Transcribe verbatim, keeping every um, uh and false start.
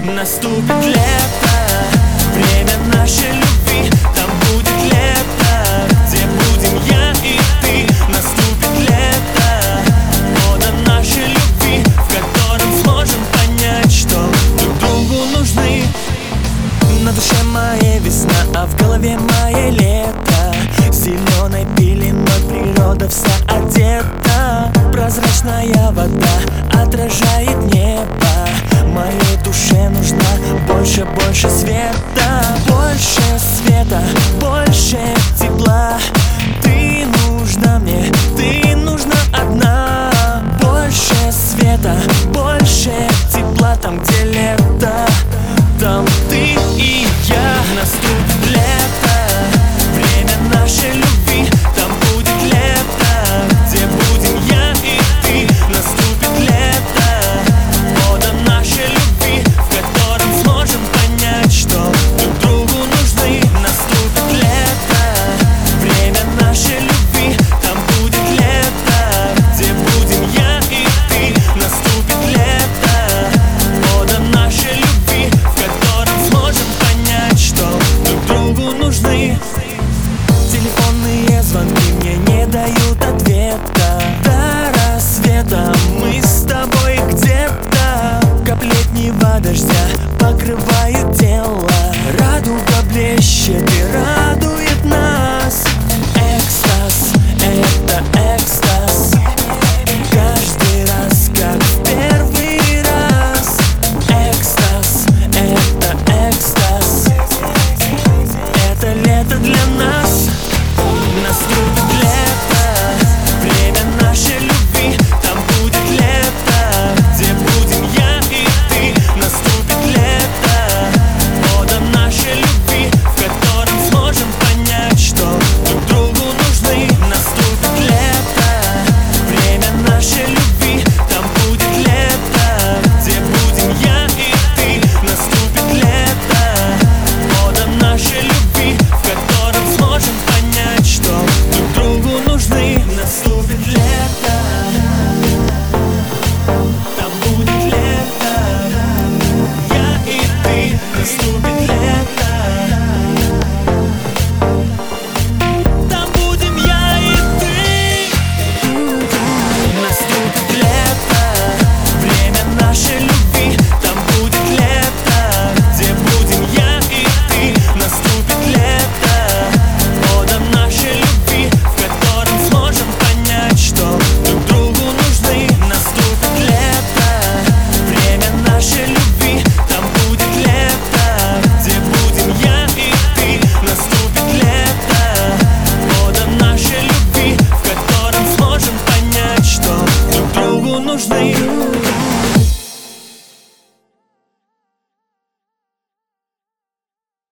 Наступит лето, время нашей любви. Там будет лето, где будем я и ты. Наступит лето, года нашей любви, в котором сможем понять, что друг другу нужны. На душе моей весна, а в голове моей лето. Зеленой пеленой природа вся одета. Прозрачная вода отражает небо. Моей душе нужна больше, больше света. Больше света, больше тепла. Ты нужна мне, ты нужна одна. Больше света, больше тепла. Там, где лето, там ты и я. Наступит лето, время нашей любви. Там будет лето, где будем я и ты. Наступит лето, года нашей любви, в котором сможем понять, что друг другу нужны. Наступит лето, время нашей любви. Там будет лето, где будем я и ты. Наступит лето, года нашей любви, в котором сможем понять, что друг другу нужны. Телефонные звонки мне не дают ответа. До рассвета мы с тобой где-то. Капли летнего дождя покрывают тело. Радуга блещет и радует нас. Экстаз, это экстаз. Каждый раз, как в первый раз. Экстаз, это экстаз. Это лето для нас. Наступит лето, время нашей любви. Там будет лето, где будем я и ты. Наступит лето, года нашей любви, в котором сможем понять, что друг другу нужны. Наступит лето, время нашей любви. Там будет лето, где будем я и ты. Наступит лето, года нашей любви, в котором сможем понять, что друг другу нужны. Наступит лето, там будет лето, я и ты. Наступит лето, там будем я и ты. Наступит лето, время нашей любви. Там будет лето, где будем я и ты. Наступит лето, года нашей любви, в котором сможем понять, что друг другу нужны. Наступит лето, время нашей любви. Там будет лето, где будем я и ты. Наступит лето, года нашей любви, в котором сможем понять, что друг другу нужны.